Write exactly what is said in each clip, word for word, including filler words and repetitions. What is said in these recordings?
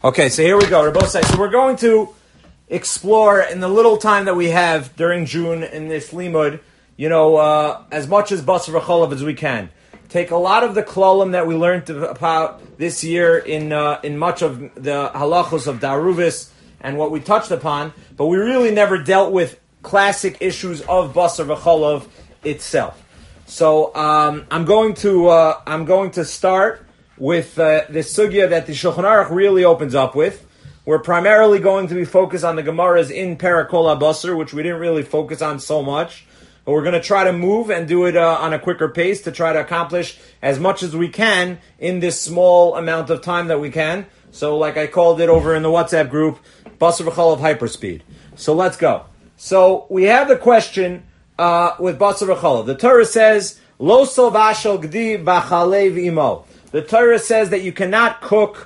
Okay, so here we go. Rabosai. So we're going to explore in the little time that we have during June in this limud, you know, uh, as much as basar v'cholav as we can. Take a lot of the klolim that we learned about this year in uh, in much of the halachos of Daruvis and what we touched upon, but we really never dealt with classic issues of basar v'cholav itself. So um, I'm going to uh, I'm going to start with uh, the sugya that the Shulchan Aruch really opens up with. We're primarily going to be focused on the Gemaras in Parakol HaBasar, which we didn't really focus on so much. But we're going to try to move and do it uh, on a quicker pace to try to accomplish as much as we can in this small amount of time that we can. So like I called it over in the WhatsApp group, Basar V'cholav Hyperspeed. So let's go. So we have the question uh, with Basar V'cholav. The Torah says, Lo sovashel gdi b'chalev imo. The Torah says that you cannot cook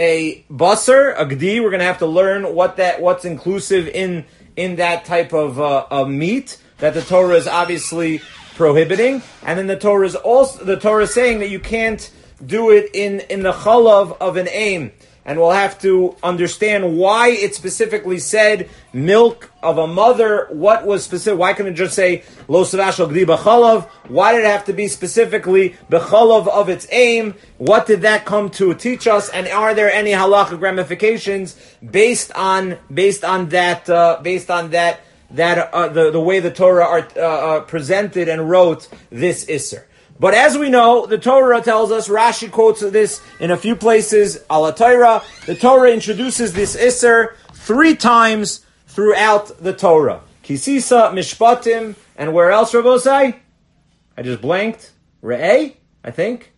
a basar, a gdi. We're going to have to learn what that, what's inclusive in in that type of, uh, of meat that the Torah is obviously prohibiting. And then the Torah is also the Torah is saying that you can't do it in, in the chalav of an aim. And we'll have to understand why it specifically said milk of a mother. What was specific? Why couldn't it just say lo savashal gdi b'chalav? Why did it have to be specifically b'chalav of its aim? What did that come to teach us? And are there any halachic ramifications based on based on that uh, based on that that uh, the the way the Torah art, uh, uh, presented and wrote this isser? But as we know, the Torah tells us, Rashi quotes this in a few places, Ala Torah. The Torah introduces this Isser three times throughout the Torah. Kisisa, Mishpatim, and where else, Rabosai? I just blanked. Re'eh, I think.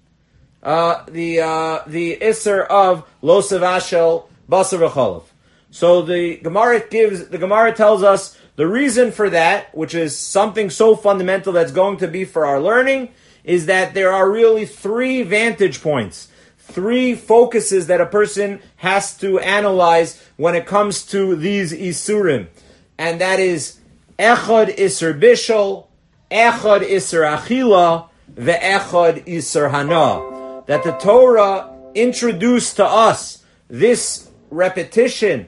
Uh, the uh, the Isser of Lo Savashel Basar V'cholav. So the Gemara gives, the Gemara tells us the reason for that, which is something so fundamental that's going to be for our learning, is that there are really three vantage points, three focuses that a person has to analyze when it comes to these isurim. And that is echad isur bishul, echad isur achila, ve'echad isur hana. That the Torah introduced to us this repetition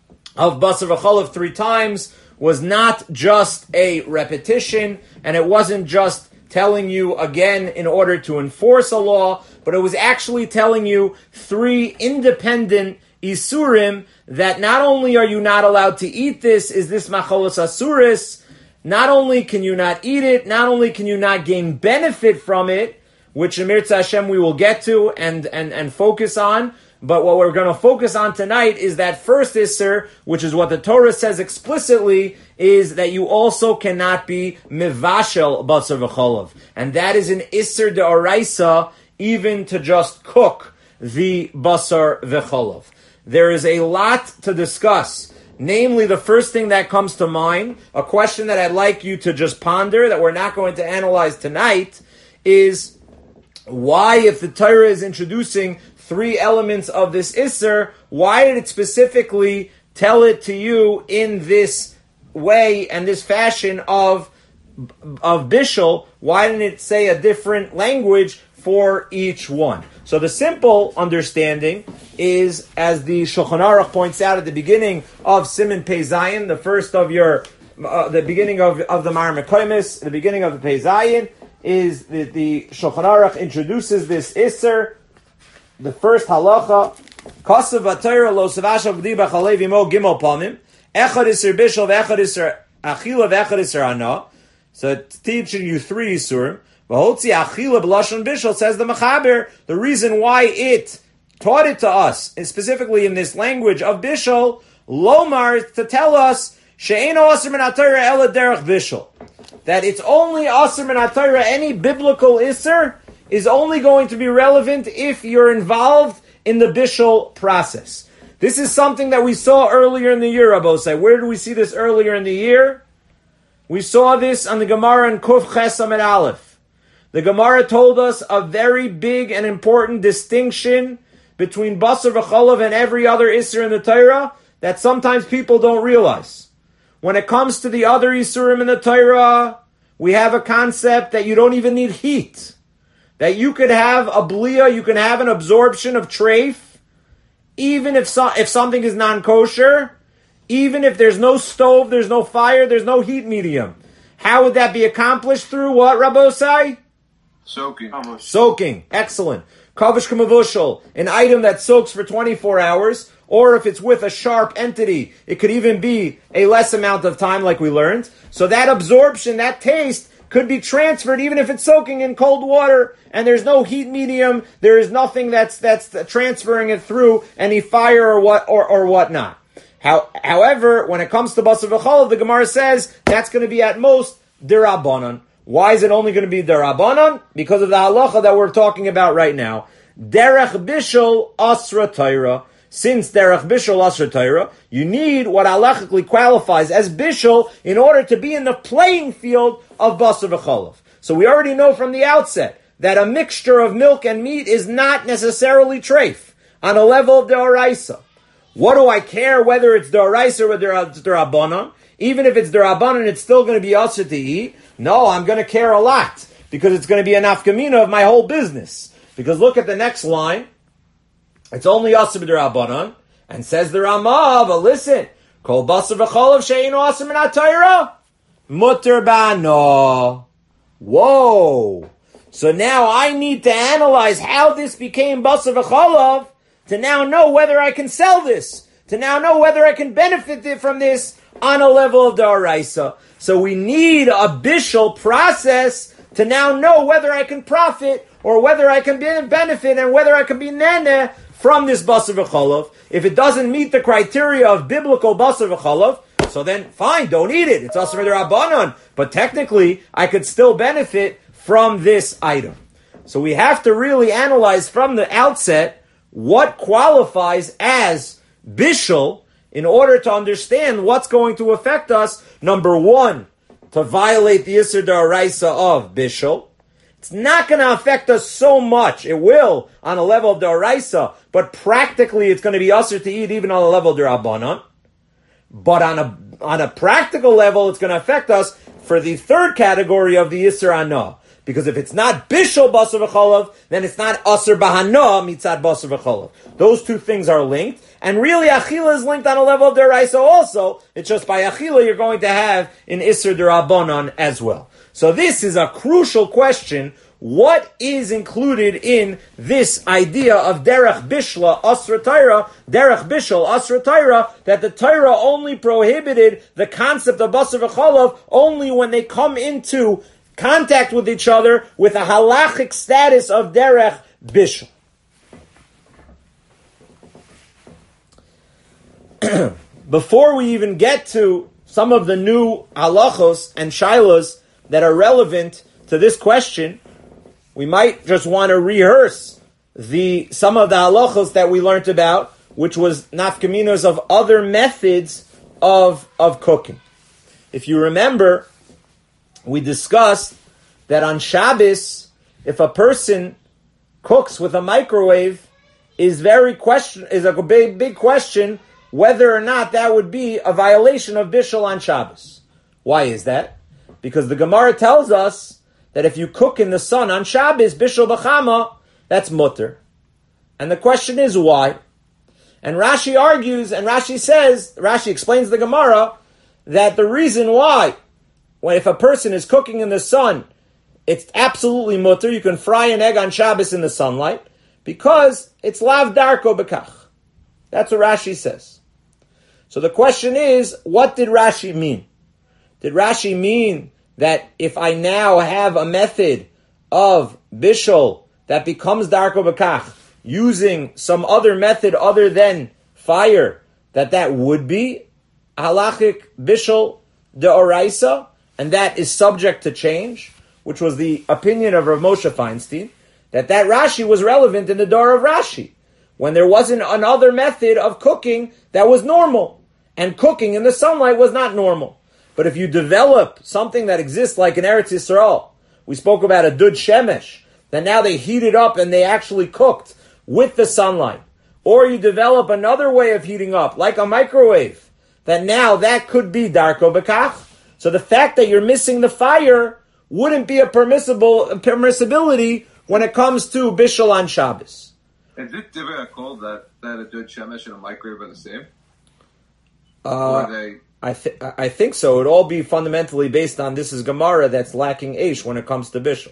of basar v'cholav three times was not just a repetition, and it wasn't just telling you again in order to enforce a law, but it was actually telling you three independent isurim that not only are you not allowed to eat this, is this macholos asuris, not only can you not eat it, not only can you not gain benefit from it, which in Mirza Hashem we will get to and, and, and focus on, but what we're going to focus on tonight is that first isser, which is what the Torah says explicitly, is that you also cannot be mivashel basar v'cholav. And that is an isser de'oraisa, even to just cook the basar v'cholav. There is a lot to discuss. Namely, the first thing that comes to mind, a question that I'd like you to just ponder, that we're not going to analyze tonight, is why, if the Torah is introducing three elements of this isser, why did it specifically tell it to you in this way and this fashion of of bishul? Why didn't it say a different language for each one? So the simple understanding is, as the Shulchan Aruch points out at the beginning of Siman Pei Zayin, the first of your, uh, the beginning of, of the Mar Mekoimis, the beginning of the Pei Zayin, is that the Shulchan Aruch introduces this isser. The first halacha, Kasav v'Torah lo savashal gdi b'chalev imo gimel pamim, echad isur bishul ve'echad isur achila ve'echad isur hana. So it's teaching you three isurim. V'hotzi achila b'lashon bishul, says the Mechaber, the reason why it taught it to us, and specifically in this language of bishul, lomar, to tell us she'eino asur min haTorah ela derech bishul, that it's only asur min haTorah, any biblical isur is only going to be relevant if you're involved in the bishul process. This is something that we saw earlier in the year, Rabosai. Where did we see this earlier in the year? We saw this on the Gemara in Kuf Ches Amud Aleph. The Gemara told us a very big and important distinction between basar v'cholav and every other isur in the Torah that sometimes people don't realize. When it comes to the other isurim in the Torah, we have a concept that you don't even need heat. That you could have a blia, you can have an absorption of treif even if so, if something is non-kosher, even if there's no stove, there's no fire, there's no heat medium. How would that be accomplished? Through what, Rabbosai? Soaking. Soaking. Excellent. Kavish kamavushal, an item that soaks for twenty-four hours, or if it's with a sharp entity, it could even be a less amount of time like we learned. So that absorption, that taste, could be transferred even if it's soaking in cold water and there's no heat medium, there is nothing that's that's transferring it through any fire or what or, or whatnot. How, however, when it comes to basar v'chalav, the Gemara says that's going to be at most derabanan. Why is it only going to be derabanan? Because of the halacha that we're talking about right now. Derech bishul asra Torah. Since derech bishul asra Torah, you need what halachically qualifies as bishul in order to be in the playing field of basar v'chalav. So we already know from the outset that a mixture of milk and meat is not necessarily treif on a level of deoraisa. What do I care whether it's deoraisa or it's derabanan? Even if it's derabanan, it's still going to be asr to eat. No, I'm going to care a lot because it's going to be a nafkamina of my whole business. Because look at the next line. It's only asr b'derabanan, and says the Ramah, but listen, kol basar v'chalav she'eino asr min ha'Torah, muter ba'ano. Whoa. So now I need to analyze how this became basar v'chalav to now know whether I can sell this, to now know whether I can benefit from this on a level of da'araisa. So we need a bishul process to now know whether I can profit or whether I can benefit and whether I can be nene from this basar v'chalav. If it doesn't meet the criteria of biblical basar v'chalav, so then fine, don't eat it. It's asr v'derabanan. But technically, I could still benefit from this item. So we have to really analyze from the outset what qualifies as bishul in order to understand what's going to affect us. Number one, to violate the Isser D'Oraisa of bishul. It's not going to affect us so much. It will on a level of D'Oraisa, but practically it's going to be Asr to eat even on a level of D'Rabbanan. But on a on a practical level, it's going to affect us for the third category of the Isser Anah. Because if it's not bishul basar v'chalav, then it's not asr bahana mitzad basar v'chalav. Those two things are linked, and really achila is linked on a level of deraisa also. It's just by achila you're going to have an isser derabanan as well. So this is a crucial question. What is included in this idea of derech bishla asra Torah, derech bishul asra Torah, that the Torah only prohibited the concept of basar v'chalav only when they come into contact with each other with a halachic status of derech bishul. Before we even get to some of the new halachos and shilas that are relevant to this question, we might just want to rehearse the some of the halachos that we learned about, which was nafkaminos of other methods of, of cooking. If you remember, we discussed that on Shabbos, if a person cooks with a microwave, is very question is a big big question whether or not that would be a violation of bishul on Shabbos. Why is that? Because the Gemara tells us that if you cook in the sun on Shabbos, bishul b'chama, that's mutter. And the question is why? And Rashi argues, and Rashi says, Rashi explains the Gemara, that the reason why, when if a person is cooking in the sun, it's absolutely mutter. You can fry an egg on Shabbos in the sunlight because it's lav darko bekach. That's what Rashi says. So the question is, what did Rashi mean? Did Rashi mean that if I now have a method of bishul that becomes darko bekach using some other method other than fire, that that would be halachic bishul deoraisa? And that is subject to change, which was the opinion of Rav Moshe Feinstein, that that Rashi was relevant in the Dor of Rashi, when there wasn't another method of cooking that was normal, and cooking in the sunlight was not normal. But if you develop something that exists like in Eretz Yisrael, we spoke about a dud shemesh, that now they heated up and they actually cooked with the sunlight, or you develop another way of heating up, like a microwave, that now that could be darko bekach. So the fact that you're missing the fire wouldn't be a permissible a permissibility when it comes to bishul on Shabbos. Is it different called that that a dud shemesh and a microwave are the same? Uh, or they? I think I think so. It'd all be fundamentally based on this is Gemara that's lacking Aish when it comes to Bishul.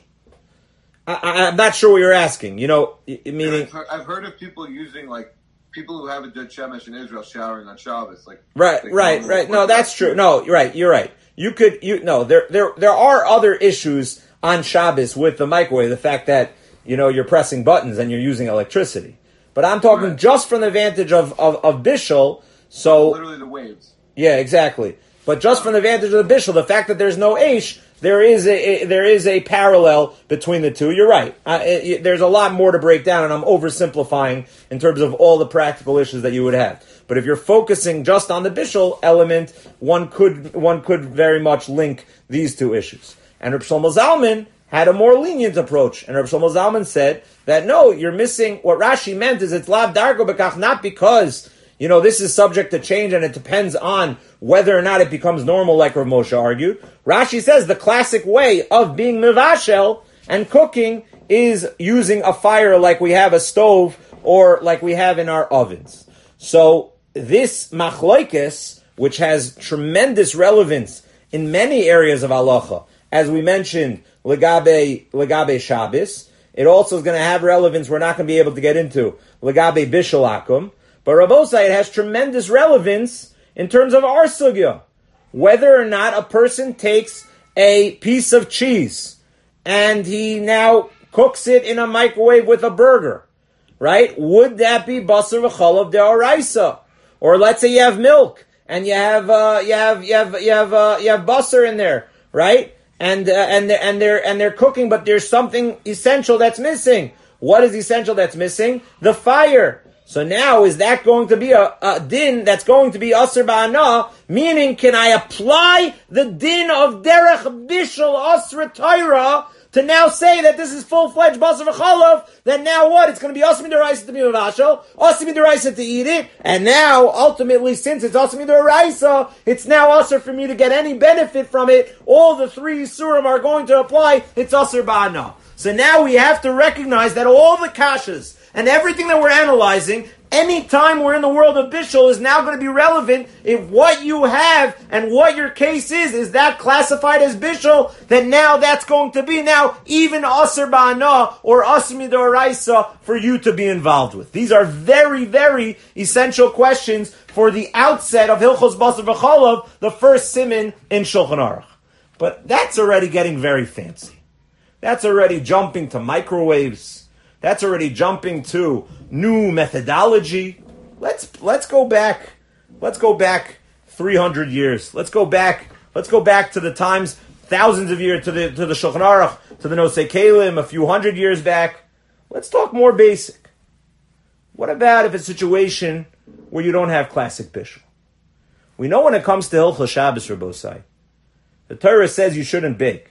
I, I, I'm not sure what you're asking. You know, meaning I've heard, I've heard of people using like people who have a dud shemesh in Israel showering on Shabbos, like right, they right, come right. with No, that's true. No, you're right. You're right. You could you no. There there there are other issues on Shabbos with the microwave. The fact that you know you're pressing buttons and you're using electricity. But I'm talking Right. just from the vantage of of, of Bishul. So literally the waves. yeah, exactly. But just from the vantage of the Bishul, the fact that there's no Aish, there is a, a there is a parallel between the two. You're right. Uh, it, it- there's a lot more to break down, and I'm oversimplifying in terms of all the practical issues that you would have. But if you're focusing just on the Bishul element, one could one could very much link these two issues. And Reb Shlomo Zalman had a more lenient approach, and Reb Shlomo Zalman said that no, you're missing what Rashi meant is it's lav dargo bekach, not because you know this is subject to change and it depends on whether or not it becomes normal, like Rav Moshe argued. Rashi says the classic way of being mivashel and cooking is using a fire like we have a stove or like we have in our ovens. So this machloikes, which has tremendous relevance in many areas of halacha, as we mentioned, legabe legabe Shabbos, it also is going to have relevance. We're not going to be able to get into legabe bishul akum, but Rabosai, it has tremendous relevance in terms of our sugya, whether or not a person takes a piece of cheese and he now cooks it in a microwave with a burger, right? Would that be basar v'chalav de'oraisa? Or let's say you have milk and you have uh, you have you have you have uh, you have basar in there, right? And uh, and they're, and they're and they're cooking, but there's something essential that's missing. What is essential that's missing? The fire. So now, is that going to be a, a din that's going to be asr ba'ana? Meaning, can I apply the din of derech bishul asr Torah to now say that this is full-fledged basar v'chalav? Then now what? It's going to be asr midaraisa to be mavashel, asr midaraisa to eat it, and now ultimately, since it's asr midaraisa, it's now asr for me to get any benefit from it. All the three surim are going to apply. It's asr ba'ana. So now we have to recognize that all the kashas and everything that we're analyzing, any time we're in the world of Bishul, is now going to be relevant if what you have and what your case is, is that classified as Bishul, then now that's going to be now even Asr Ba'ana or Asr Midoraisa for you to be involved with. These are very, very essential questions for the outset of Hilchos Basar V'chalav, the first siman in Shulchan Aruch. But that's already getting very fancy. That's already jumping to microwaves. That's already jumping to new methodology. Let's let's go back. Let's go back three hundred years. Let's go back. Let's go back to the times, thousands of years to the to the Shulchan Aruch, to the Nosei Kelim, a few hundred years back. Let's talk more basic. What about if it's a situation where you don't have classic bishul? We know when it comes to Hilchos Shabbos Rabosai, the Torah says you shouldn't bake.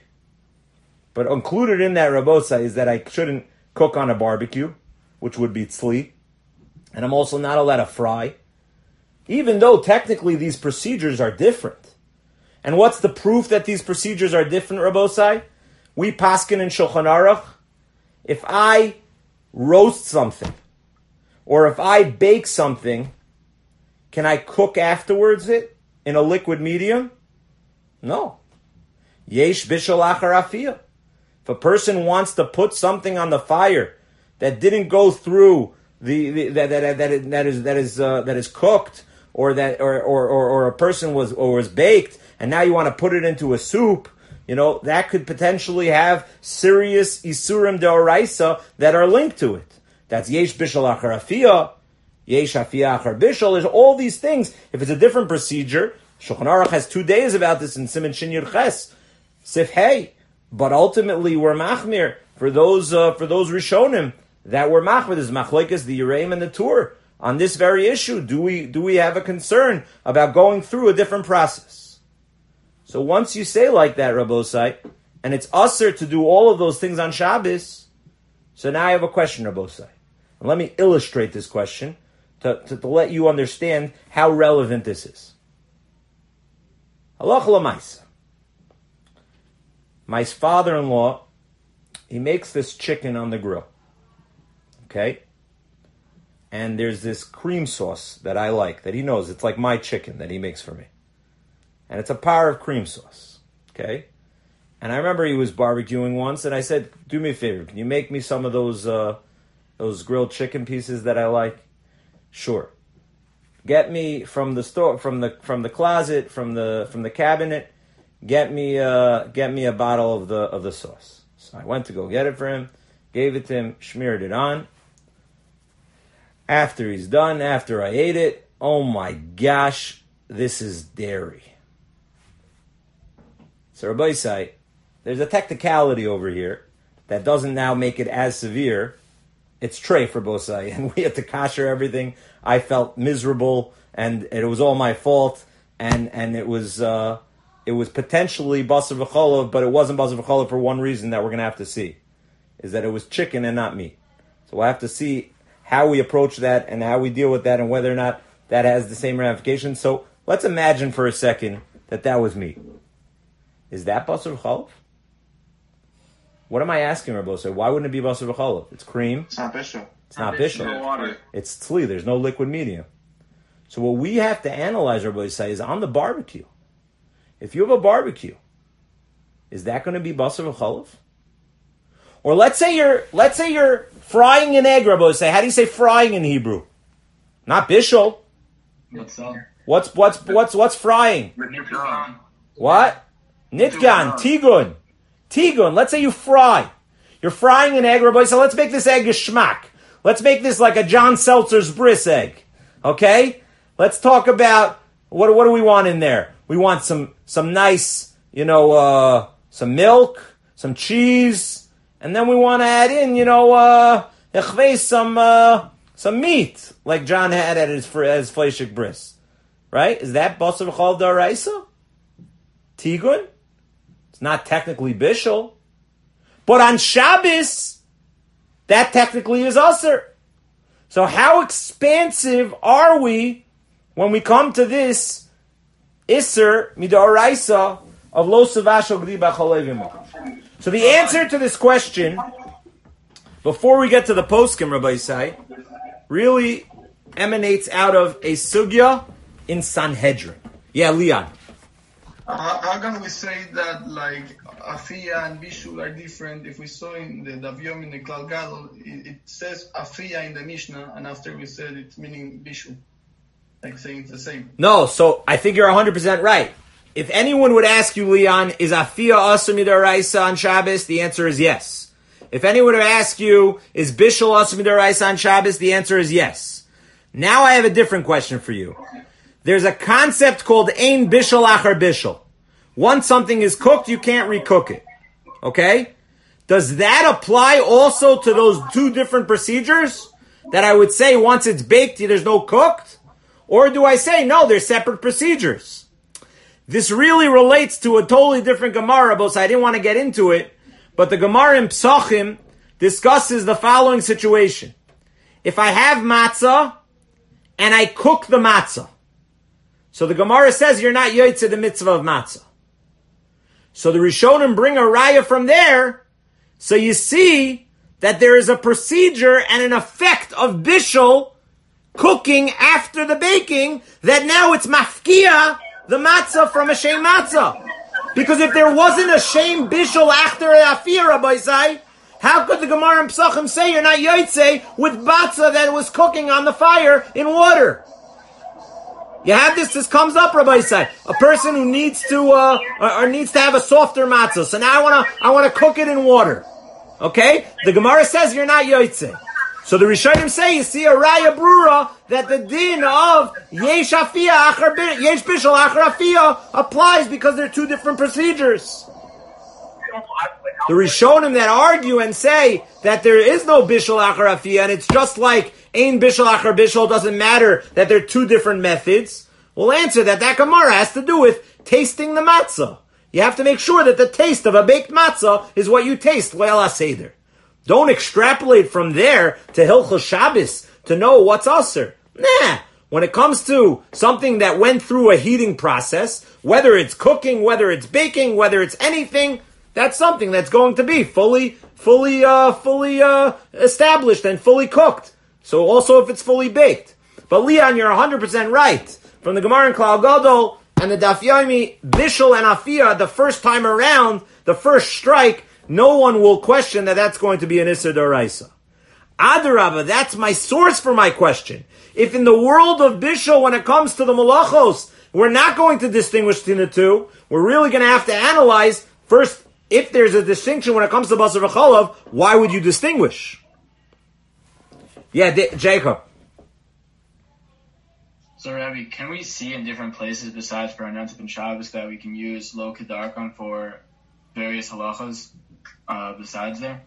But included in that, Rabosai, is that I shouldn't cook on a barbecue, which would be tzli. And I'm also not allowed to fry. Even though technically these procedures are different. And what's the proof that these procedures are different, Rabosai? We paskin in Shulchan Aruch. If I roast something, or if I bake something, can I cook afterwards it in a liquid medium? No. Yesh bishul achar afiyah. If a person wants to put something on the fire that didn't go through the, the that that that, that is that is uh, that is cooked, or that or, or or or a person was or was baked, and now you want to put it into a soup, you know that could potentially have serious isurim deoraisa that are linked to it. That's yesh bishul achar afiyah, yesh afiyah achar bishul. There's all these things. If it's a different procedure, Shulchan Aruch has two days about this in Siman Shin Yud Ches, Sif Hey. But ultimately, we're machmir for those uh, for those rishonim that we're machmir. This machlekes, the Yereim and the Tur on this very issue. Do we do we have a concern about going through a different process? So once you say like that, Rabosai, and it's usher to do all of those things on Shabbos, so now I have a question, Rabosai. And let me illustrate this question to, to, to let you understand how relevant this is. Halacha l'maisa. My father-in-law, he makes this chicken on the grill. Okay? and there's this cream sauce that I like, that he knows. It's like my chicken that he makes for me. And it's a par of cream sauce, okay? And I remember he was barbecuing once, and I said, do me a favor, can you make me some of those uh, those grilled chicken pieces that I like? Sure. Get me from the store, from the from the closet, from the from the cabinet, get me uh, get me a bottle of the of the sauce. So I went to go get it for him, gave it to him, smeared it on. After he's done, after I ate it, oh my gosh, this is dairy. So Rabbi Isai, there's a technicality over here that doesn't now make it as severe. It's tray for Bosai, and we had to kasher everything. I felt miserable, and it was all my fault, and and it was uh, it was potentially basar v'cholov, but it wasn't basar v'cholov for one reason that we're going to have to see, is that it was chicken and not meat. So we'll have to see how we approach that and how we deal with that and whether or not that has the same ramifications. So let's imagine for a second that that was meat. Is that basar v'cholov? What am I asking, Rabbi? So why wouldn't it be basar v'cholov? It's cream. It's not bishul. It's not bishul. No water. It's tzli. There's no liquid medium. So what we have to analyze, Rabbi say, is on the barbecue. If you have a barbecue, is that going to be basar v'cholov? Or let's say you're let's say you're frying an egg, Rabbi say. How do you say frying in Hebrew? Not bishul. What's up? What's what's what's what's frying? Nitgan. What? Nitgan, tigun. Tigun, let's say you fry. You're frying an egg, Rabbi, so let's make this egg a schmack. Let's make this like a John Seltzer's bris egg. Okay? Let's talk about, what what do we want in there? We want some some nice, you know, uh, some milk, some cheese, and then we want to add in, you know, uh, some uh, some meat, like John had at his, his fleshik bris. Right? Is that basar v'chol d'oraisa? Tigun? Not technically bishul, but on Shabbos, that technically is usher. So how expansive are we when we come to this isser midoraisa of lo savashal gdiba cholevim? So the answer to this question, before we get to the poskim, Rabbi Isai, really emanates out of a sugya in Sanhedrin. Yeah, Leon. How, how can we say that like Afia and Bishul are different? If we saw in the Daviom in the Klal Gadol, it, it says Afia in the Mishnah, and after we said it's meaning Bishul, like saying it's the same. No, so I think you're one hundred percent right. If anyone would ask you, Leon, is Afia Asur Midaraisa on Shabbos? The answer is yes. If anyone would ask you, is Bishul Asur Midaraisa on Shabbos? The answer is yes. Now I have a different question for you. There's a concept called Ein Bishul Achar Bishul. Once something is cooked, you can't recook it. Okay? Does that apply also to those two different procedures? That I would say once it's baked, there's no cooked? Or do I say, no, they're separate procedures? This really relates to a totally different Gemara, but I didn't want to get into it. But the Gemara in Psachim discusses the following situation. If I have matzah, and I cook the matzah, so the Gemara says you're not yotzei the mitzvah of matzah. So the Rishonim bring a raya from there. So you see that there is a procedure and an effect of bishul, cooking after the baking, that now it's mafkia, the matzah from a shem matzah. Because if there wasn't a shem bishul after afir, Rabbi Isai, how could the Gemara in Psachim say you're not yotzei with matzah that was cooking on the fire in water? You have this, this comes up, Rabbi Isai. A person who needs to, uh, or, or needs to have a softer matzah. So now I wanna, I wanna cook it in water. Okay? The Gemara says you're not yotzei. So the Rishonim say, you see a raya brura, that the din of yesh afiyah achar, yesh bishul achar afiyah applies because they're two different procedures. The Rishonim that argue and say that there is no bishul achar afiyah, and it's just like ein bishul achar bishul, doesn't matter that they're two different methods, will answer that that Gemara has to do with tasting the matzah. You have to make sure that the taste of a baked matzah is what you taste, leil HaSeder. Don't extrapolate from there to Hilchos Shabbos to know what's usher. Nah. When it comes to something that went through a heating process, whether it's cooking, whether it's baking, whether it's anything, that's something that's going to be fully, fully, uh, fully uh, established and fully cooked. So also if it's fully baked. But Leon, you're one hundred percent right. From the Gemara in Klal Gadol and the Daf Yomi, Bishul and Afia, the first time around, the first strike, no one will question that that's going to be an Isser D'Oraisa. Adarabba, that's my source for my question. If in the world of Bishul, when it comes to the Malachos, we're not going to distinguish between the two, we're really going to have to analyze, first, if there's a distinction when it comes to Basar V'Chalav, why would you distinguish? Yeah, D- Jacob. So, Rabbi, can we see in different places besides for Anantip and Shabbos that we can use Lo Kedarkon for various halachas uh, besides there?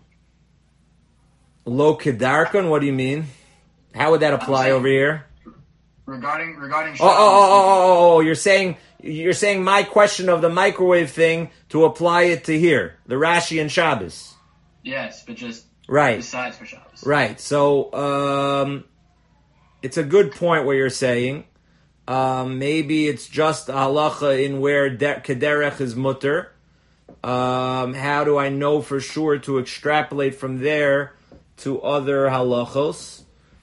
Lo Kedarkon, what do you mean? How would that apply over here? Regarding regarding oh, oh, oh, oh, oh, oh, you're saying you're saying my question of the microwave thing to apply it to here, the Rashi and Shabbos. Yes, but just right. besides for Shabbos. Right. So um, it's a good point what you're saying. Um, maybe it's just a halacha in where de- kederech is mutter. Um, how do I know for sure to extrapolate from there to other halachos?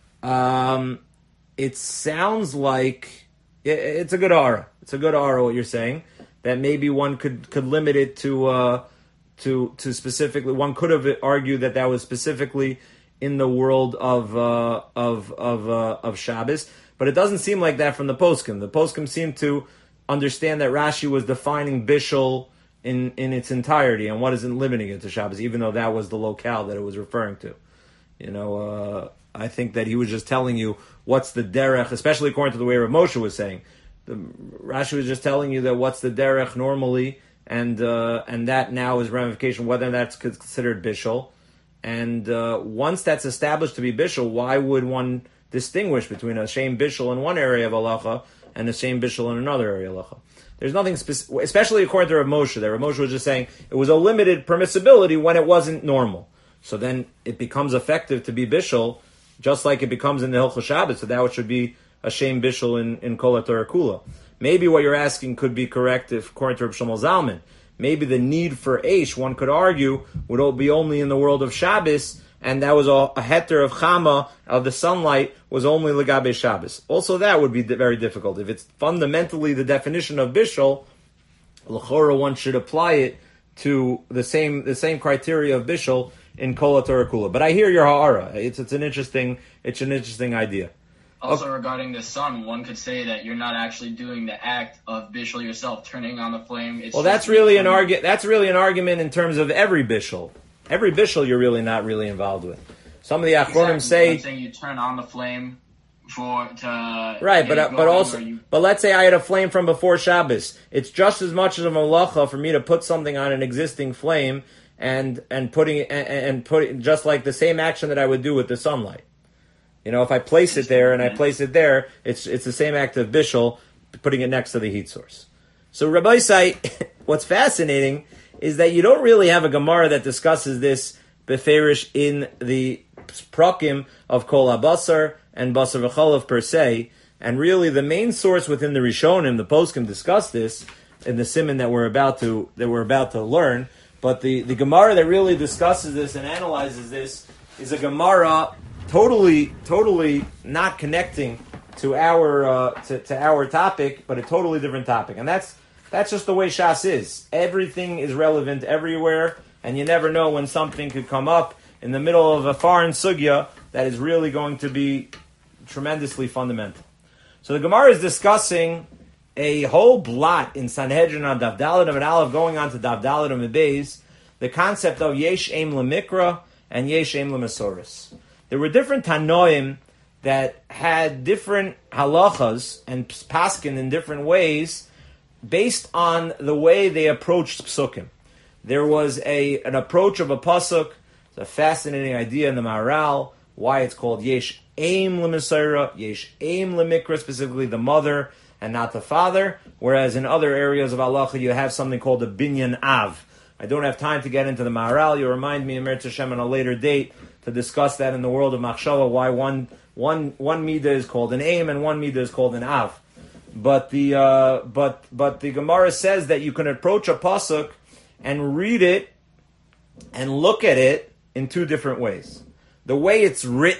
Um, it sounds like it, it's a good aura. It's a good aura what you're saying. That maybe one could, could limit it to uh, to to specifically. One could have argued that that was specifically in the world of uh, of of uh, of Shabbos, but it doesn't seem like that from the poskim. The poskim seem to understand that Rashi was defining bishul in in its entirety and wasn't limiting it to Shabbos, even though that was the locale that it was referring to. You know, uh, I think that he was just telling you what's the derech, especially according to the way Rav Moshe was saying. The, Rashi was just telling you that what's the derech normally, and uh, and that now is ramification, whether that's considered bishul. And uh, once that's established to be bishul, why would one distinguish between a shame bishul in one area of halacha and a shame bishul in another area of halacha? There's nothing specific, especially according to Rav Moshe. That Rav Moshe was just saying it was a limited permissibility when it wasn't normal. So then it becomes effective to be bishul, just like it becomes in the Hilchos Shabbos. So that should be a shame bishul in, in Kol HaTorah Kula. Maybe what you're asking could be correct if, according to Rav Shlomo Zalman, maybe the need for Eish, one could argue, would be only in the world of Shabbos, and that was a, a heter of Chama, of the sunlight, was only Legabe Shabbos. Also that would be very difficult. If it's fundamentally the definition of bishul, l'chora one should apply it to the same the same criteria of bishul in Kol HaTorah Kula. But I hear your ha'ara. It's it's an interesting it's an interesting idea. Also, okay. Regarding the sun, one could say that you're not actually doing the act of bishul yourself, turning on the flame. It's well, that's really an argu- That's really an argument in terms of every bishul. Every bishul you're really not really involved with. Some of the achronim exactly. say I'm saying you turn on the flame for to right, but uh, but also you... but let's say I had a flame from before Shabbos. It's just as much as a malacha for me to put something on an existing flame and and putting it and, and put it, just like the same action that I would do with the sunlight. You know, if I place it there and I place it there, it's it's the same act of bishul, putting it next to the heat source. So Rabbi Say, what's fascinating is that you don't really have a Gemara that discusses this beferish in the prakim of Kol HaBasar and Basar V'Chalav per se, and really the main source within the Rishonim, the poskim discuss this in the siman that we're about to that we're about to learn. But the, the Gemara that really discusses this and analyzes this is a Gemara totally, totally not connecting to our uh, to, to our topic, but a totally different topic. And that's that's just the way Shas is. Everything is relevant everywhere, and you never know when something could come up in the middle of a foreign sugya that is really going to be tremendously fundamental. So the Gemara is discussing a whole blot in Sanhedrin on Daf Daled and Aleph, going on to Daf Daled and Beis, the concept of Yesh Eim Lemikra and Yesh Eim Lemesoris. There were different Tanoim that had different halachas and paskin in different ways based on the way they approached psukim. There was a an approach of a pasuk. It's a fascinating idea in the Maharal, why it's called Yesh Eim Lemesira, Yesh Eim Lemikra, specifically the mother and not the father, whereas in other areas of halacha you have something called a binyan av. I don't have time to get into the Maharal. You'll remind me, Eretz Hashem, on a later date to discuss that in the world of machshava, why one one one midah is called an aim and one midah is called an av. But the uh, but but the Gemara says that you can approach a pasuk and read it and look at it in two different ways. The way it's written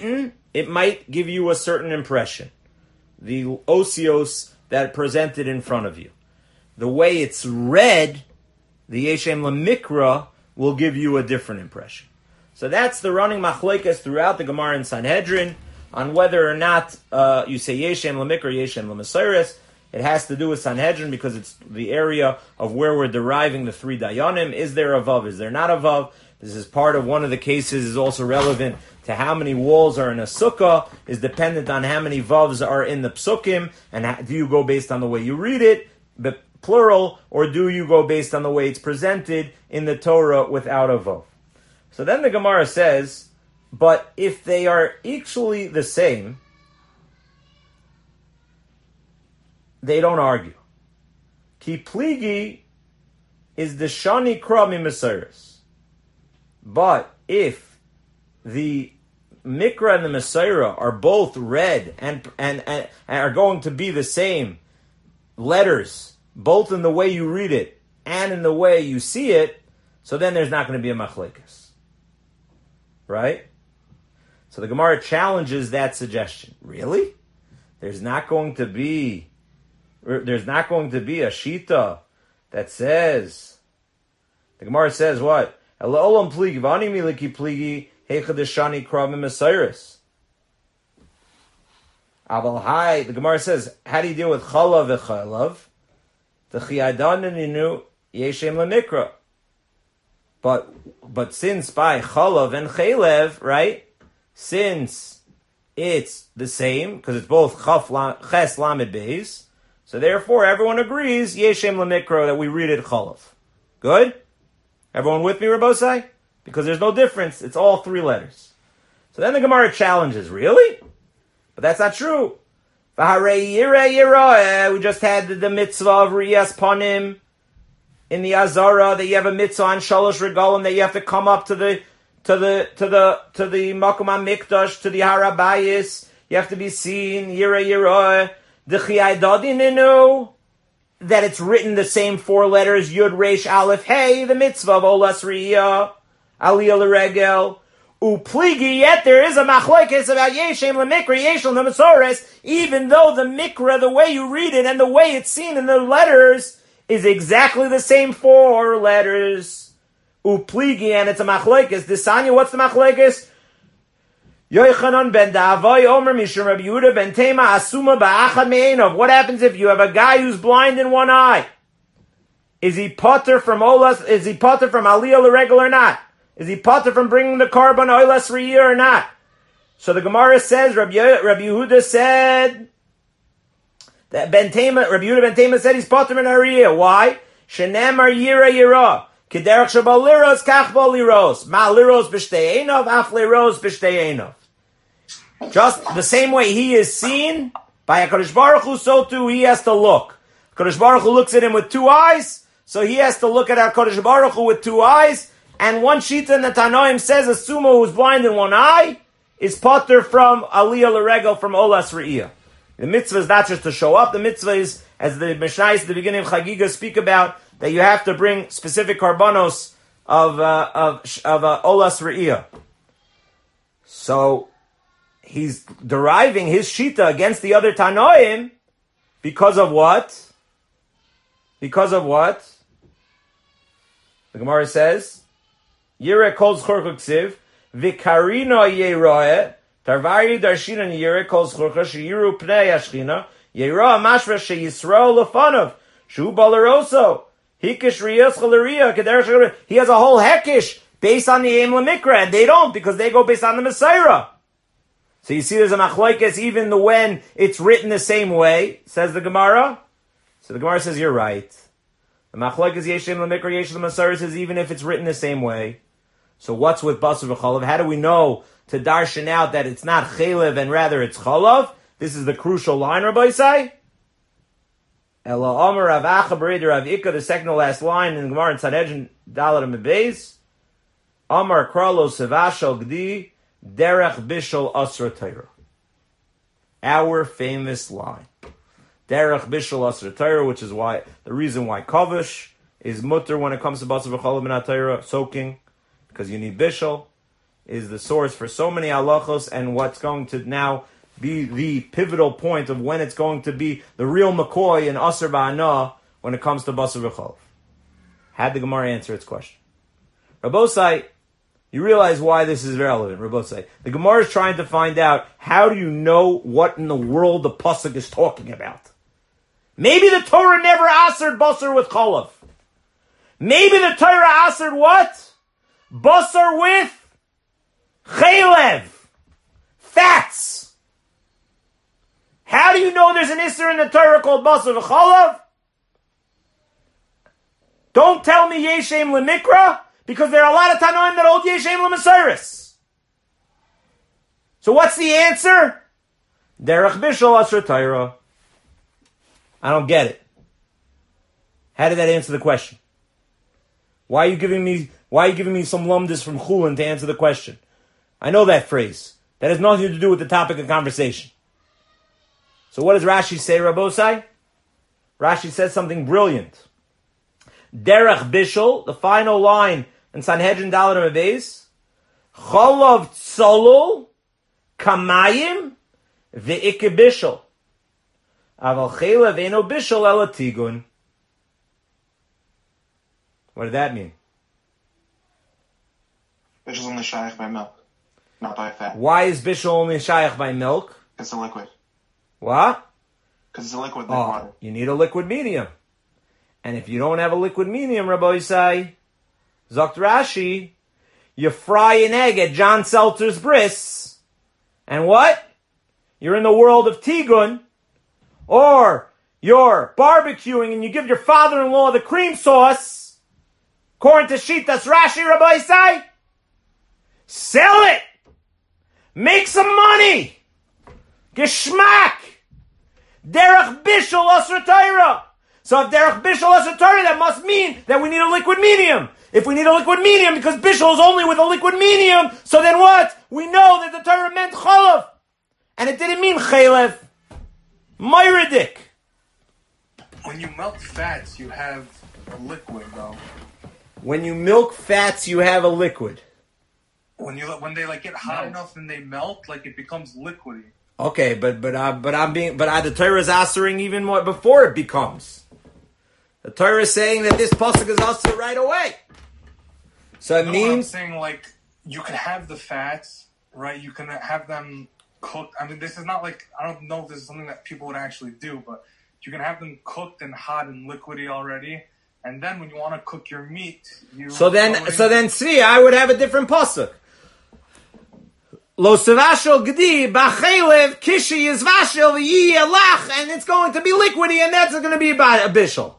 it might give you a certain impression. The osios that presented in front of you. The way it's read, the Yeshem Lemikra, will give you a different impression. So that's the running machlekes throughout the Gemara in Sanhedrin on whether or not uh, you say Yeshem Lemikra, Yeshem Lemasiris. It has to do with Sanhedrin because it's the area of where we're deriving the three Dayanim. Is there a Vav? Is there not a Vav? This is part of one of the cases, is also relevant to how many walls are in a sukkah, is dependent on how many Vavs are in the psukim, and how, do you go based on the way you read it, the plural, or do you go based on the way it's presented in the Torah without a Vav? So then the Gemara says, but if they are actually the same, they don't argue. Ki pligi is the shani krami mesiris. But if the Mikra and the Messiah are both read and, and, and, and are going to be the same letters, both in the way you read it and in the way you see it, so then there's not going to be a machlekes. Right? So the Gemara challenges that suggestion. Really? There's not going to be there's not going to be a shita that says, the Gemara says what? Elolam pligi vani miliki pligi hechadeshani kravim mesiris. Aval hai, the Gemara says, how do you deal with chalav v'chalav? The chiyadaninu yeshem lemikra. But but since by chalav and chalev, right? Since it's the same because it's both chaf ches lamed beis, so therefore everyone agrees yeshem lemikra that we read it chalav. Good. Everyone with me, Rabosai? Because there's no difference. It's all three letters. So then the Gemara challenges, really? But that's not true. We just had the, the mitzvah of Riyas Panim in the Azara, that you have a mitzvah on Shalosh Regalim, that you have to come up to the to the to the to the Makom HaMikdash, to the Harabayis. You have to be seen, Yira Yira, the Chiyadadininu, that it's written the same four letters, Yud Resh Aleph Hey, the mitzvah of Olas Riyah, Aliyah L'Regel, Upligi, yet there is a machlekes about Yeshem L'Mikra, Yeshem L'Masores, even though the Mikra, the way you read it and the way it's seen in the letters, is exactly the same four letters. Upligi, and it's a machlekes. Disanya, what's the machlekes? Yochanan ben Davai Omer Mishum Rabbi Yehuda ben Tema Asuma Ba'achad Me'enov. What happens if you have a guy who's blind in one eye? Is he potter from Olas? Is he potter from Aliyah L'Regel or not? Is he potter from bringing the carbon Olas Riyah or not? So the Gemara says, Rabbi, Rabbi Yehuda said that Ben Tema, Rabbi Yehuda ben Tema said he's potter in Ariyah. Why? Shenemar Yira Yira. Kederach Shabal Liros Kach Bal Liros. Ma Liros B'Shtei Einov Af Liros B'Shtei Einov. Just the same way he is seen by HaKadosh Baruch Hu, so too he has to look. HaKadosh Baruch Hu looks at him with two eyes, so he has to look at HaKadosh Baruch Hu with two eyes. And one shita in the Tanoim says a sumo who's blind in one eye is potter from Aliyah L'Regel, from Olas Re'iyah. The mitzvah is not just to show up. The mitzvah is, as the Mishnayos at the beginning of Chagiga speak about, that you have to bring specific karbanos of uh, of of uh, Olas Re'iyah. So he's deriving his shita against the other Tanoim because of what? Because of what? The Gemara says, Yireh kol zchorcha ksiv, v'karino yeroeh, tarvari darshinan yireh kol zchorcha, sheyiru pnei hashchina, yeroeh mashva sheyisrael lefanov, shu balaroso, hikish riyos chalariya, kederach shagariya. He has a whole hekish based on the Eim L'Mikra, and they don't, because they go based on the Messiah. So you see there's a machlokes even the when it's written the same way, says the Gemara. So the Gemara says, you're right. The machlokes Yeshem L'Mikra, Yeshem L'Masiris says even if it's written the same way. So what's with Basar v'Chalav? How do we know to darshan out that it's not Chalev and rather it's Chalav? This is the crucial line, Rabbi Yisai. Ela Omer Rav Acha B'Reder Rav Ika, the second to last line in the Gemara in Sanhedrin Dalet Mebeis. Amar Kralo Sevashal Gdi Derech Bishol Asra Torah. Our famous line. Derech Bishol Asra Torah, which is why the reason why Kavish is mutter when it comes to Basar v'Chalav and Torah, soaking, because you need Bishol. is the source for so many halachos, and what's going to now be the pivotal point of when it's going to be the real McCoy in Asr Ba'ana when it comes to Basar V'Cholav. Had the Gemara answer its question. Rabbosai, you realize why this is relevant, Rabbosai. The Gemara is trying to find out, how do you know what in the world the Pasuk is talking about? Maybe the Torah never asered Basar with Cholav. Maybe the Torah asered what? Basar with Chaylev. Fats. How do you know there's an Isser in the Torah called Basar V'Cholav? Don't tell me Yeshem L'Mikra, because there are a lot of Tanoim that hold Yeshem L'Masiris. So what's the answer? Derech Bishul Asr Torah. I don't get it. How did that answer the question? Why are you giving me why are you giving me some lumdis from Chulin to answer the question? I know that phrase. That has nothing to do with the topic of conversation. So what does Rashi say, Rabbosai? Rashi says something brilliant. Derech Bishul, the final line in Sanhedrin Dalet Amud, Cholav Tzolul Kamayim Ve'ike Bishul. Aval Chaylev Eino Bishul Ela Tigun. What did that mean? Bishul's only shaykh by milk, not by fat. Why is Bishul only shaykh by milk? It's a liquid. What? Because it's a liquid like oh, water. You need a liquid medium. And if you don't have a liquid medium, Rabbi Yisai, Zokt Rashi, you fry an egg at John Seltzer's bris, and what? You're in the world of Tigun, or you're barbecuing and you give your father-in-law the cream sauce, according to Shitas Rashi, Rabbi Yisai, sell it! Make some money! Geschmack! Derech Bishul Asr Torah! So if Derech Bishul Asr Torah, that must mean that we need a liquid medium. If we need a liquid medium, because Bishul is only with a liquid medium, so then what? We know that the Torah meant Cholav. And it didn't mean Chaylev. Myridik. When you melt fats, you have a liquid, though. When you milk fats, you have a liquid. When you when they like get hot enough and they melt, like it becomes liquidy. Okay, but but uh, but I'm being but uh, the Torah is answering even more before it becomes. The Torah is saying that this pasuk is also right away. So it no, means I'm saying like you can have the fats, right? You can have them cooked. I mean, this is not like I don't know if this is something that people would actually do, but you can have them cooked and hot and liquidy already. And then when you want to cook your meat, you so then so then see, I would have a different pasuk. Lo sevashel gdi b'chaylev kishi is vashel v'yi elach, and it's going to be liquidy, and that's going to be about a bishul.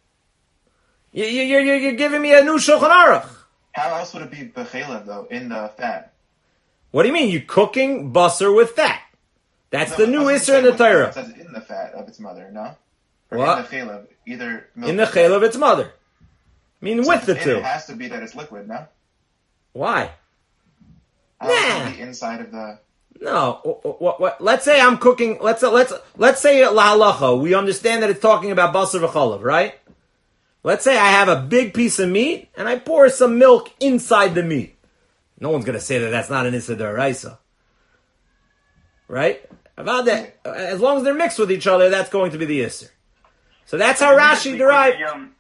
You, you, you're, you're giving me a new Shulchan Aruch. How else would it be b'chaylev though in the fat? What do you mean? You're cooking basar with fat. That's no, the new Isser Isser in the Torah. It says in the fat of its mother, no? Or what? in the chaylev, either milk in the chaylev of its mother. I mean, so with the it, two. It has to be that it's liquid, no? Why? How nah. The inside of the. No. What, what, what? Let's say I'm cooking. Let's let's let's say la halacha. We understand that it's talking about basar v'cholav, right? Let's say I have a big piece of meat and I pour some milk inside the meat. No one's going to say that that's not an issa d'oraisa, right? About that, as long as they're mixed with each other, that's going to be the issa. So that's how Rashi derived. Medium,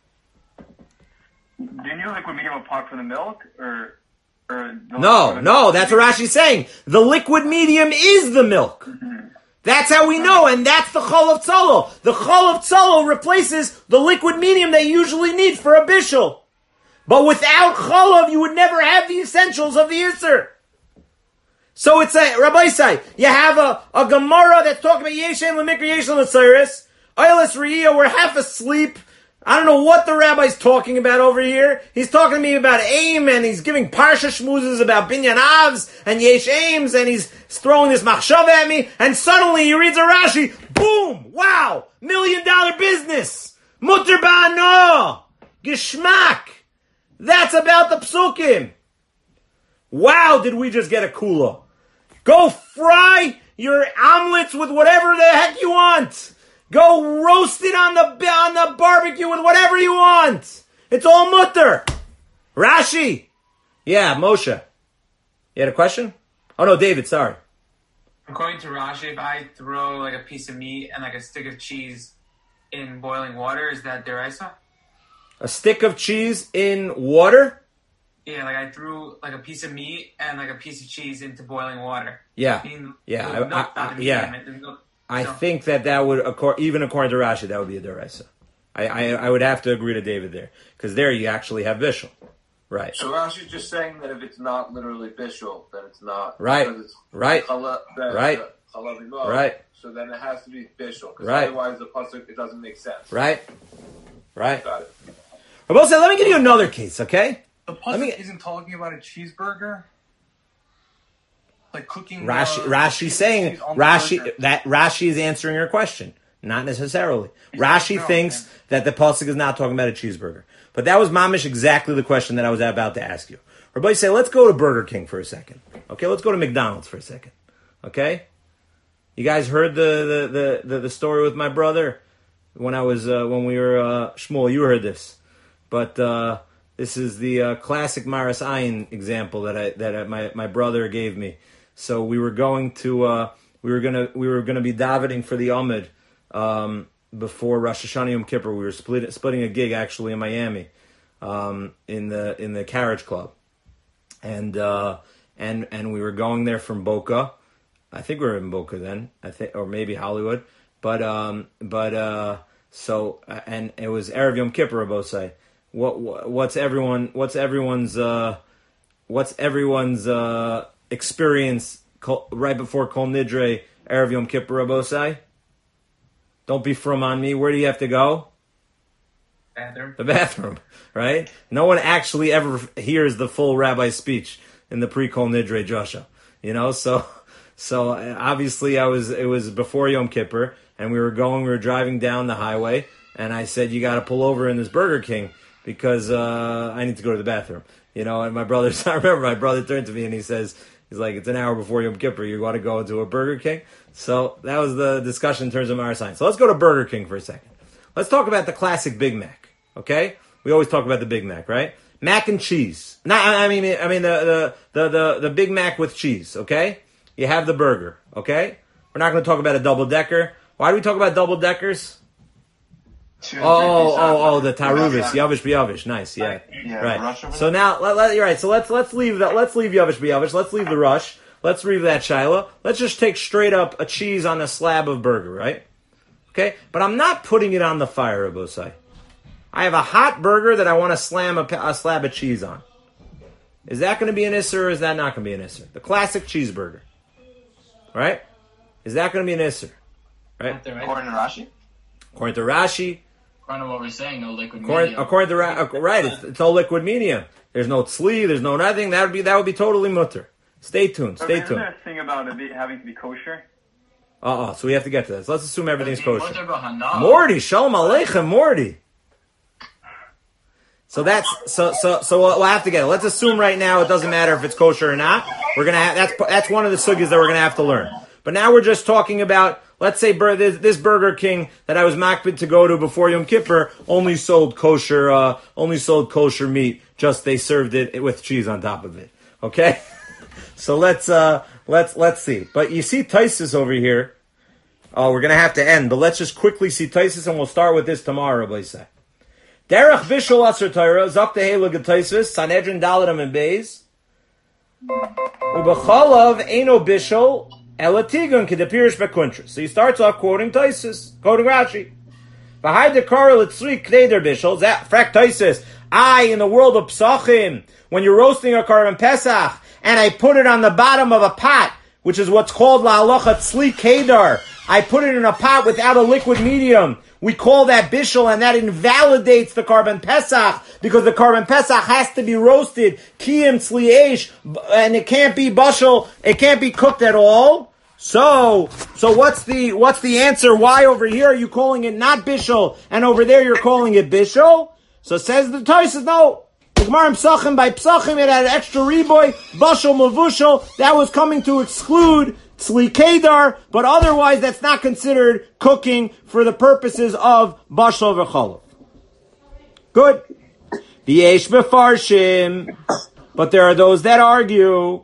do you need a liquid medium apart from the milk, or, or the no, no, that's what Rashi's saying. The liquid medium is the milk. Mm-hmm. That's how we know, and that's the chol of tzolo. The chol of tzolo replaces the liquid medium they usually need for a bishul. But without cholav, you would never have the essentials of the Isser. So it's a, Rabbi Say, you have a, a Gemara that's talking about Yeshem L'Mikra Yeshem L'Tziris. Oilas Riyah, we're half asleep. I don't know what the rabbi's talking about over here. He's talking to me about aim, and he's giving parsha shmuzes about binyan avs and yesh aims, and he's throwing this machshav at me, and suddenly he reads a Rashi, boom, wow, million dollar business, mutter ba'ano, geschmack. That's about the psukim. Wow, did we just get a kula. Go fry your omelets with whatever the heck you want. Go roast it on the on the barbecue with whatever you want. It's all mutter. Rashi. Yeah, Moshe. You had a question? Oh no, David. Sorry. According to Rashi, if I throw like a piece of meat and like a stick of cheese in boiling water, is that deraisa? A stick of cheese in water? Yeah, like I threw like a piece of meat and like a piece of cheese into boiling water. Yeah, Meaning, yeah, the milk, I, I, not I, the meat yeah. in it, the milk. I So- think that that would, accor- even according to Rashi, that would be a deraisa. I, I I would have to agree to David there because there you actually have bishul, right? So Rashi's just saying that if it's not literally bishul, then it's not. Right. Because it's Right. chala- the- Right. the chalav imo. Right. So then it has to be bishul. Because Right. otherwise the pasuk, it doesn't make sense. Right, right. Got it. Rabbi said, let me give you another case, okay? The Let me- pasuk isn't talking about a cheeseburger. Like cooking. Rashi, uh, Rashi cheese- saying cheese on the Rashi burger. that Rashi is answering your question, not necessarily. Rashi no, thinks man. that the pasuk is not talking about a cheeseburger, but that was mamish exactly the question that I was about to ask you. Rabbi say, let's go to Burger King for a second, okay? Let's go to McDonald's for a second, okay? You guys heard the the the, the, the story with my brother when I was uh, when we were uh, Shmuel. You heard this, but. Uh, This is the uh, classic Maras Ayin example that I that I, my my brother gave me. So we were going to uh, we were gonna we were gonna be davening for the Amud um, before Rosh Hashanah Yom Kippur. We were split, splitting a gig actually in Miami um, in the in the Carriage Club, and uh, and and we were going there from Boca. I think we were in Boca then. I think or maybe Hollywood, but um, but uh, so uh, and it was Erev Yom Kippur, Abosai. What, what what's everyone what's everyone's uh, what's everyone's uh, experience kol, right before Kol Nidre Erev Yom Kippur Rabosai? Don't be from on me. Where do you have to go? Bathroom. The bathroom, right? No one actually ever hears the full rabbi's speech in the pre-Kol Nidre Joshua, you know. So so obviously I was it was before Yom Kippur, and we were going we were driving down the highway, and I said you got to pull over in this Burger King. Because uh, I need to go to the bathroom, you know. And my brother, I remember my brother turned to me and he says, "He's like, it's an hour before Yom Kippur. You want to go into a Burger King?" So that was the discussion in terms of our science. So let's go to Burger King for a second. Let's talk about the classic Big Mac. Okay, we always talk about the Big Mac, right? Mac and cheese. Not, I mean, I mean the the the the, the Big Mac with cheese. Okay, you have the burger. Okay, we're not going to talk about a double decker. Why do we talk about double deckers? Two, Oh, three pieces. oh, oh, the taruvis, Yeah. yavish b'yavish, nice, yeah, Yeah, right. rush over So there. now, let, let, you're right. So let's let's leave that. Let's leave yavish b'yavish. Let's leave the rush. Let's leave that shiloh. Let's just take straight up a cheese on a slab of burger, right? Okay, but I'm not putting it on the fire, Abosai. I have a hot burger that I want to slam a, a slab of cheese on. Is that going to be an isser or is that not going to be an isser? The classic cheeseburger, right? Is that going to be an isser, right? Right there, right? According to Rashi? According to Rashi. According to what we're saying, no liquid According, medium. according to Ra- uh, right, it's, it's all liquid medium. There's no tzli, there's no nothing. That would be that would be totally mutter. Stay tuned. So Stay isn't tuned. there a thing about it be, having to be kosher? Uh oh. So we have to get to this. Let's assume everything's kosher. Morty. Morty, shalom aleichem, Morty. So that's so so so we'll, we'll have to get it. Let's assume right now it doesn't matter if it's kosher or not. We're gonna have, that's that's one of the sugyas that we're gonna have to learn. But now we're just talking about, let's say bur- this, this Burger King that I was makbid to go to before Yom Kippur only sold kosher, uh, only sold kosher meat. Just they served it with cheese on top of it. Okay, so let's uh, let's let's see. But you see Taisus over here. Oh, we're gonna have to end, but let's just quickly see Taisus, and we'll start with this tomorrow. Rabbi say, Derech Bishul Aser Torah Zakta Hela Taisus Sanhedrin Daladam and Beis Ubachalav Eino Bishul. Elatigun kedapirish bekuntra. So he starts off quoting Taisus, quoting Rashi. V'hai dekar litzri kneder bishul. That frak Taisus. I in the world of psachim, when you're roasting a korban pesach, and I put it on the bottom of a pot, which is what's called la'alocha tzli kedar. I put it in a pot without a liquid medium. We call that bishul, and that invalidates the korban pesach because the korban pesach has to be roasted kiyim tzli eish, and it can't be bashal. It can't be cooked at all. So, so what's the what's the answer? Why over here are you calling it not bishul, and over there you're calling it bishul? So says the Tosfos, no. The Gemara Psachim by Psachim it had extra riboy bashal mavushal that was coming to exclude tzli kedar, but otherwise that's not considered cooking for the purposes of bashal v'chalav. Good. V'yesh befarshim, but there are those that argue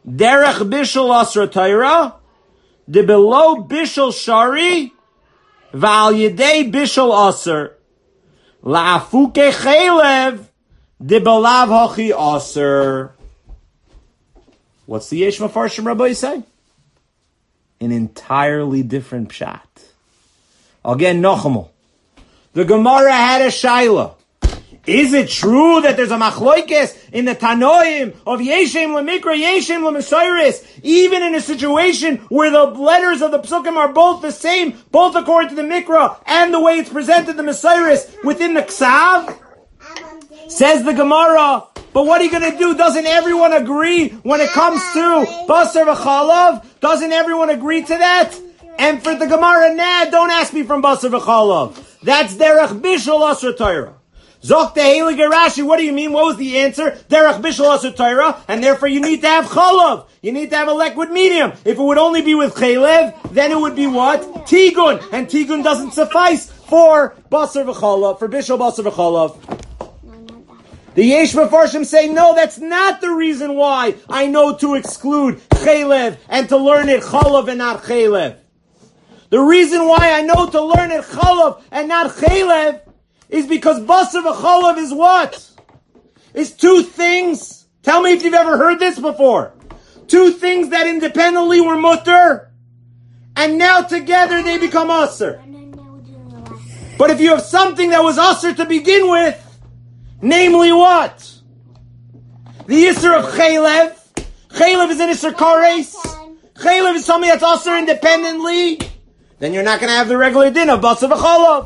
derech bishul asra Torah, de below bishul shari, v'al yedei bishul asr, la'afuke chaylev, de belav hachi asr. What's the Yesh Mefarshim Rabbi say? An entirely different pshat. Again, Nochemel. The Gemara had a shaila. Is it true that there's a machloikes in the Tanoim of Yeshem Lemikra, Yeshem Lemesairis, even in a situation where the letters of the Psukim are both the same, both according to the Mikra and the way it's presented, the Mesairis, within the Ksav? Says the Gemara, but what are you going to do? Doesn't everyone agree when it comes to Basar v'Chalav? Doesn't everyone agree to that? And for the Gemara, nah, don't ask me from Basar v'Chalav. That's Derech Bishul Asr Torah. Zok Tehelig Rashi, what do you mean? What was the answer? Derech Bishul Asr Torah, and therefore you need to have Chalav. You need to have a liquid medium. If it would only be with Chalev, then it would be what? Tigun. And Tigun doesn't suffice for Basar v'Chalav, for Bishul Basar v'Chalav. The Yesh Mefarshim say, no, that's not the reason why I know to exclude Chalev and to learn it Chalav and not Chalev. The reason why I know to learn it Chalav and not Chalev is because Basar v'Chalav is what? Is two things. Tell me if you've ever heard this before. Two things that independently were mutter, and now together they become asr. But if you have something that was asr to begin with, namely what? The Isser of Chalev. Chalev is an Isser Kares. Chalev is something that's also independently. Then you're not going to have the regular din of Basar v'Chalav.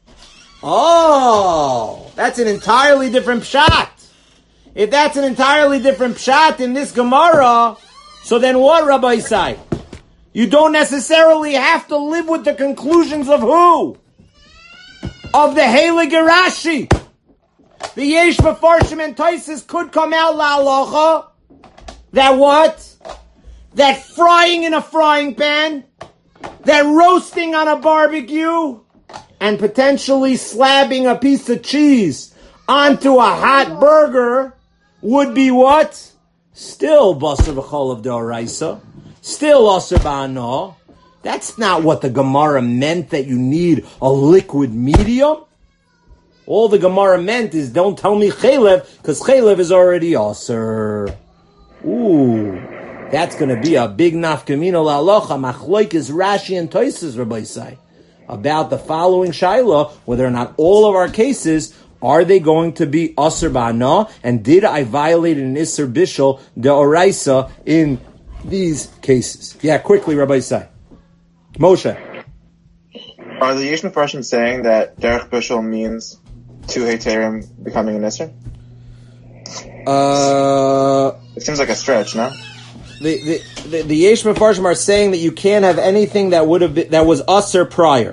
Oh, that's an entirely different pshat. If that's an entirely different pshat in this Gemara, so then what, Rabbi say? You don't necessarily have to live with the conclusions of who? Of the Heilige Rashi. The Yesh Mefarshim and Taisis could come out la'alacha that what? That frying in a frying pan, that roasting on a barbecue, and potentially slapping a piece of cheese onto a hot burger would be what? Still Basar v'Chalav d'Oraisa. Still Asr ba'ano. That's not what the Gemara meant, that you need a liquid medium. All the Gemara meant is, don't tell me Chalev, because Chalev is already Asr. Ooh, that's going to be a big nafkamino la'alocha, machloikis Rashi and Tosfos, Rabbi say, about the following shaila, whether or not all of our cases, are they going to be Asr ba'ana, and did I violate an Isser Bishul de'oraisa in these cases? Yeah, quickly, Rabbi say. Moshe. Are the Yesh Mefarshim saying that Derech Bishul means two Heterim becoming an Isser? Uh, it seems like a stretch, no? The the the, the Yesh Mefarshim are saying that you can't have anything that would have been, that was Asr prior.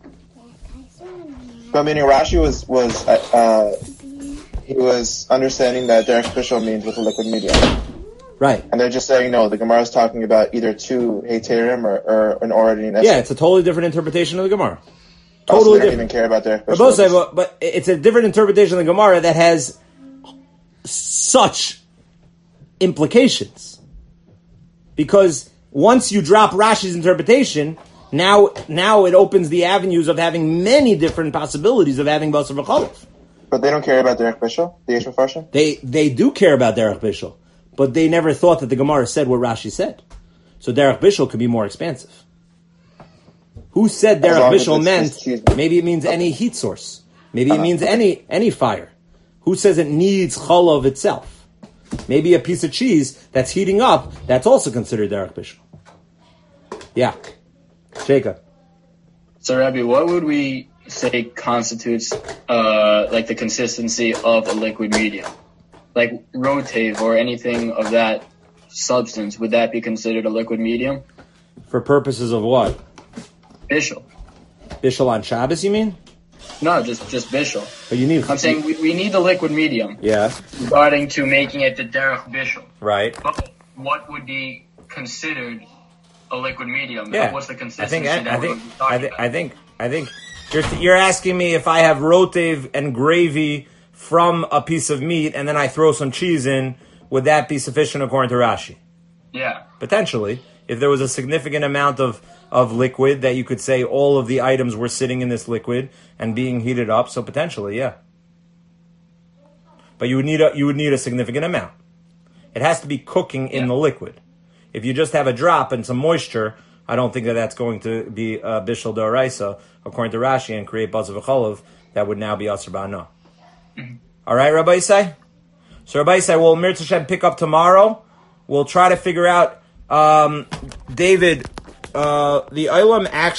But meaning Rashi was was uh, he was understanding that Derech Bishul means with a liquid medium. Right. And they're just saying, no, the Gemara is talking about either two Heterim or, or an already an Esser. Yeah, it's a totally different interpretation of the Gemara. Totally oh, so they different. don't even care about Derech Bishul. But, say, but, but it's a different interpretation of the Gemara that has such implications. Because once you drop Rashi's interpretation, now now it opens the avenues of having many different possibilities of having Basar v'Chalav. But they don't care about Derech Bishul, the Yesh Mefarshim? They they do care about Derech Bishul. But they never thought that the Gemara said what Rashi said. So Derech Bishul could be more expansive. Who said Derech Bishul meant, maybe it means any heat source. Maybe it means any any fire. Who says it needs chalav itself? Maybe a piece of cheese that's heating up, that's also considered Derech Bishul. Yeah. Jacob. So Rabbi, what would we say constitutes uh, like the consistency of a liquid medium? Like Rotav or anything of that substance, would that be considered a liquid medium? For purposes of what? Bishul. Bishul on Shabbos, you mean? No, just just Bishul. But you need. I'm saying we, we need the liquid medium. Yeah. Regarding to making it the Derech Bishul. Right. But what would be considered a liquid medium? Yeah. What's the consistency I think. I, that I think. we're talking I, th- about? I think. I think. You're you're asking me if I have rotev and gravy from a piece of meat and then I throw some cheese in, would that be sufficient according to Rashi? Yeah. Potentially. If there was a significant amount of, of liquid that you could say all of the items were sitting in this liquid and being heated up, so potentially, yeah. But you would need a you would need a significant amount. It has to be cooking in Yeah. the liquid. If you just have a drop and some moisture, I don't think that that's going to be uh, bishul d'oraisa, according to Rashi, and create basar v'cholav. That would now be asr ba'ana. Mm-hmm. All right, Rabbi Isai? So Rabbi Isai, we'll Mirza Hashem pick up tomorrow. We'll try to figure out, um, David, uh, the Olam actually